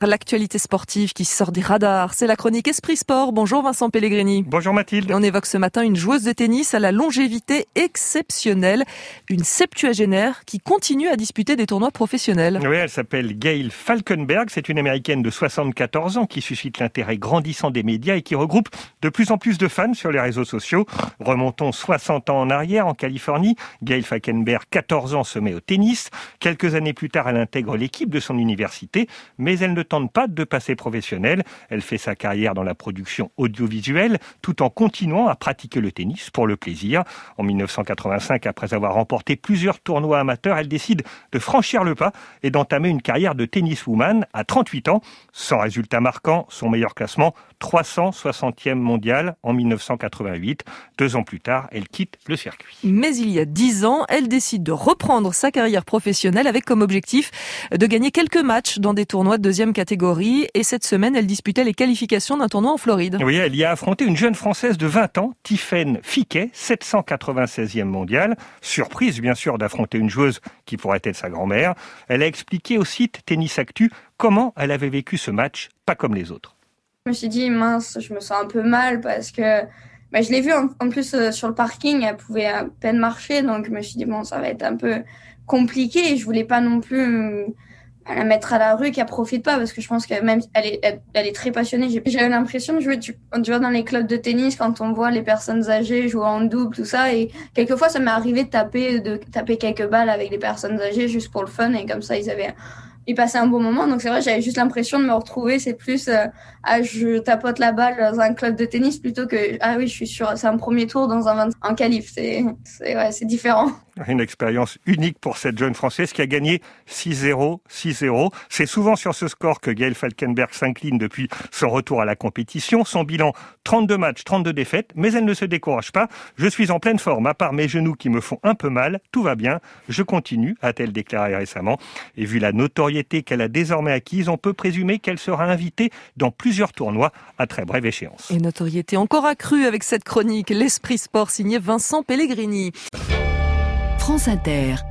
L'actualité sportive qui sort des radars, c'est la chronique Esprit Sport. Bonjour Vincent Pellegrini. Bonjour Mathilde. On évoque ce matin une joueuse de tennis à la longévité exceptionnelle, une septuagénaire qui continue à disputer des tournois professionnels. Oui, elle s'appelle Gail Falkenberg, c'est une américaine de 74 ans qui suscite l'intérêt grandissant des médias et qui regroupe de plus en plus de fans sur les réseaux sociaux. Remontons 60 ans en arrière, en Californie. Gail Falkenberg, 14 ans, se met au tennis. Quelques années plus tard, elle intègre l'équipe de son université, mais elle ne tente pas de passer professionnelle. Elle fait sa carrière dans la production audiovisuelle tout en continuant à pratiquer le tennis pour le plaisir. En 1985, après avoir remporté plusieurs tournois amateurs, elle décide de franchir le pas et d'entamer une carrière de tenniswoman à 38 ans. Sans résultat marquant, son meilleur classement, 360e mondial en 1988. 2 ans plus tard, elle quitte le circuit. Mais il y a 10 ans, elle décide de reprendre sa carrière professionnelle avec comme objectif de gagner quelques matchs dans des tournois de deuxième catégorie. Et cette semaine, elle disputait les qualifications d'un tournoi en Floride. Oui, elle y a affronté une jeune Française de 20 ans, Tiffaine Fiquet, 796e mondiale. Surprise, bien sûr, d'affronter une joueuse qui pourrait être sa grand-mère. Elle a expliqué au site Tennis Actu comment elle avait vécu ce match, pas comme les autres. Je me suis dit, mince, je me sens un peu mal parce que je l'ai vue en plus sur le parking, elle pouvait à peine marcher, donc je me suis dit, bon, ça va être un peu compliqué et je voulais pas non plus la mettre à la rue, qu'elle profite pas, parce que je pense qu'elle même elle est très passionnée. J'avais l'impression de jouer, tu vois, dans les clubs de tennis, quand on voit les personnes âgées jouer en double, tout ça, et quelquefois ça m'est arrivé de taper quelques balles avec des personnes âgées juste pour le fun, et comme ça ils passaient un bon moment. Donc c'est vrai, j'avais juste l'impression de me retrouver, c'est plus je tapote la balle dans un club de tennis plutôt que oui, je suis sûre, c'est un premier tour dans un qualif. C'est différent. Une expérience unique pour cette jeune Française qui a gagné 6-0, 6-0. C'est souvent sur ce score que Gail Falkenberg s'incline depuis son retour à la compétition. Son bilan, 32 matchs, 32 défaites, mais elle ne se décourage pas. Je suis en pleine forme, à part mes genoux qui me font un peu mal, tout va bien, je continue, a-t-elle déclaré récemment. Et vu la notoriété qu'elle a désormais acquise, on peut présumer qu'elle sera invitée dans plusieurs tournois à très brève échéance. Et notoriété encore accrue avec cette chronique, l'Esprit Sport signé Vincent Pellegrini. France Inter.